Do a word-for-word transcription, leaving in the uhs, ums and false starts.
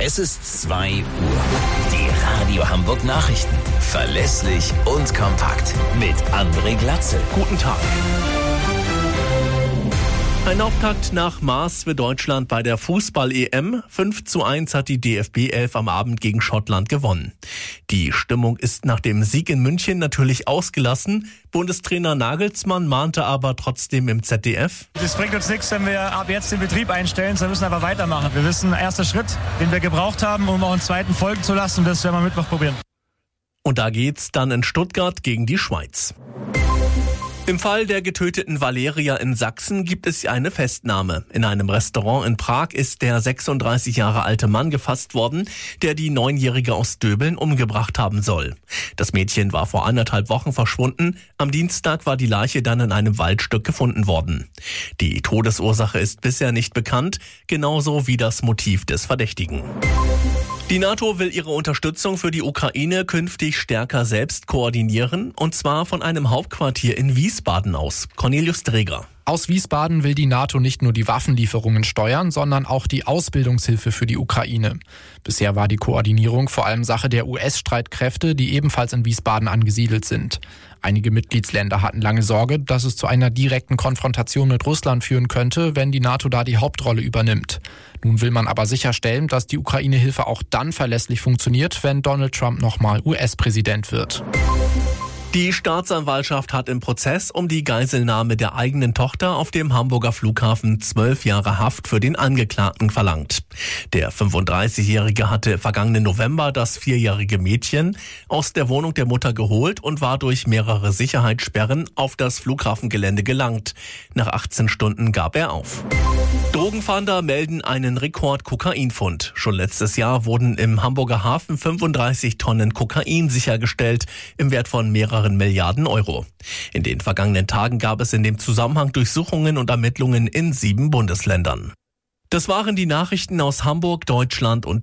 Es ist zwei Uhr. Die Radio Hamburg Nachrichten. Verlässlich und kompakt. Mit André Glatzel. Guten Tag. Ein Auftakt nach Maß für Deutschland bei der Fußball-E M. fünf zu eins hat die D F B elf am Abend gegen Schottland gewonnen. Die Stimmung ist nach dem Sieg in München natürlich ausgelassen. Bundestrainer Nagelsmann mahnte aber trotzdem im Z D F: Es bringt uns nichts, wenn wir ab jetzt den Betrieb einstellen, sondern müssen einfach weitermachen. Wir wissen, erster Schritt, den wir gebraucht haben, um auch einen zweiten folgen zu lassen, das werden wir Mittwoch probieren. Und da geht's dann in Stuttgart gegen die Schweiz. Im Fall der getöteten Valeria in Sachsen gibt es eine Festnahme. In einem Restaurant in Prag ist der sechsunddreißig Jahre alte Mann gefasst worden, der die Neunjährige aus Döbeln umgebracht haben soll. Das Mädchen war vor anderthalb Wochen verschwunden. Am Dienstag war die Leiche dann in einem Waldstück gefunden worden. Die Todesursache ist bisher nicht bekannt, genauso wie das Motiv des Verdächtigen. Die NATO will ihre Unterstützung für die Ukraine künftig stärker selbst koordinieren, und zwar von einem Hauptquartier in Wiesbaden aus. Cornelius Dreger. Aus Wiesbaden will die NATO nicht nur die Waffenlieferungen steuern, sondern auch die Ausbildungshilfe für die Ukraine. Bisher war die Koordinierung vor allem Sache der U S-Streitkräfte, die ebenfalls in Wiesbaden angesiedelt sind. Einige Mitgliedsländer hatten lange Sorge, dass es zu einer direkten Konfrontation mit Russland führen könnte, wenn die NATO da die Hauptrolle übernimmt. Nun will man aber sicherstellen, dass die Ukraine-Hilfe auch dann verlässlich funktioniert, wenn Donald Trump nochmal U S-Präsident wird. Die Staatsanwaltschaft hat im Prozess um die Geiselnahme der eigenen Tochter auf dem Hamburger Flughafen zwölf Jahre Haft für den Angeklagten verlangt. Der fünfunddreißigjährige hatte vergangenen November das vierjährige Mädchen aus der Wohnung der Mutter geholt und war durch mehrere Sicherheitssperren auf das Flughafengelände gelangt. Nach achtzehn Stunden gab er auf. Drogenfahnder melden einen Rekord-Kokainfund. Schon letztes Jahr wurden im Hamburger Hafen fünfunddreißig Tonnen Kokain sichergestellt, im Wert von mehreren Milliarden Euro. In den vergangenen Tagen gab es in dem Zusammenhang Durchsuchungen und Ermittlungen in sieben Bundesländern. Das waren die Nachrichten aus Hamburg, Deutschland und